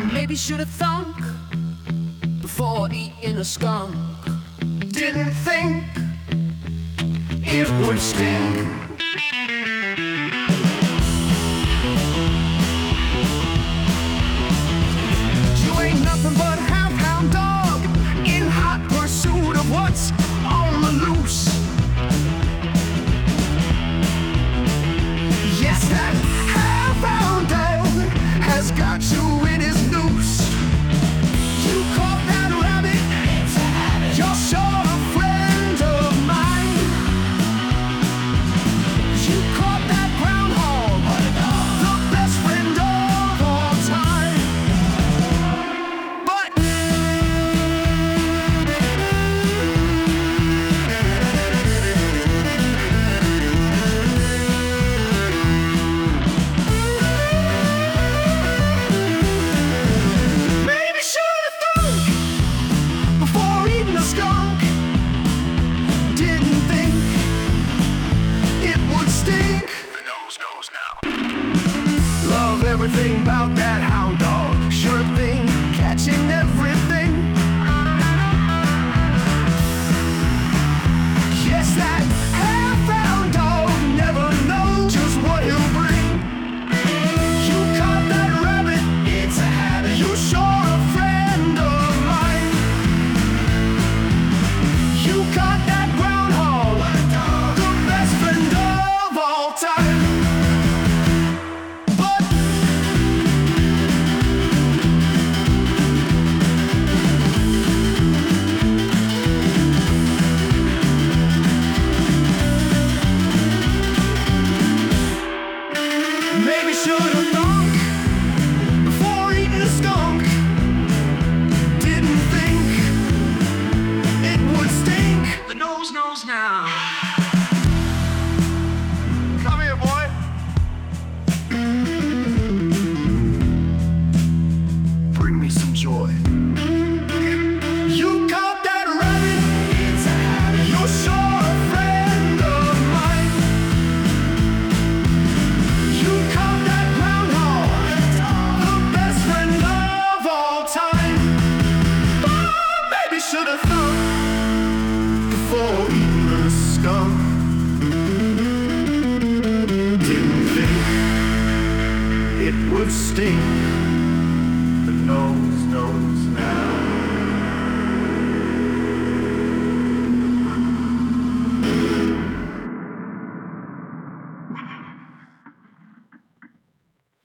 Maybe should've thunk before eating a skunk. Didn't think it would sting. You ain't nothing but a half-hound dog in hot pursuit of what's on the loose. Yes, that half-hound dog has got you in his noose. You caught that rabbit, you're sure a friend of mine. You caught that groundhog, the best friend of all time. But maybe should've thunk before eating a skunk. Didn't think it would stink. The nose knows now. Love everything about that hound dog. Sure thing, catching everything. Yes, that half-hound dog never knows just what he'll bring. You caught that rabbit, it's a habit. You sure a friend of mine. You caught that groundhog, the best friend of all time. But maybe should've thunk before eating a skunk. Didn't think it would stink. The nose knows now. Come here, boy. Bring me some joy. You caught that rabbit, it's a habit. You're sure a friend of mine. You caught that groundhog, the best friend of all time. But maybe should've thunk before eating a skunk. Didn't think it would stink. The nose knows now.